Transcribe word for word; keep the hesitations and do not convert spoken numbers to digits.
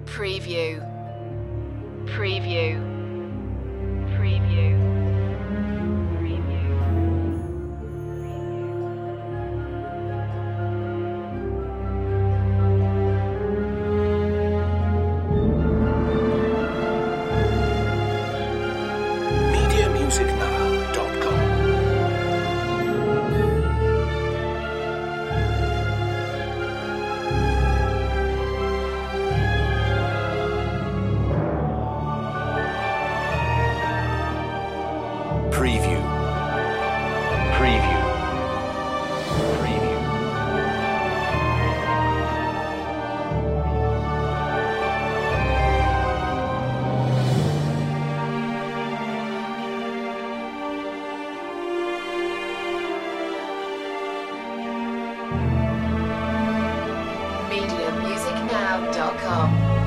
Preview. Preview. Preview. media music now dot com. Preview. Preview. Preview. media music now dot com.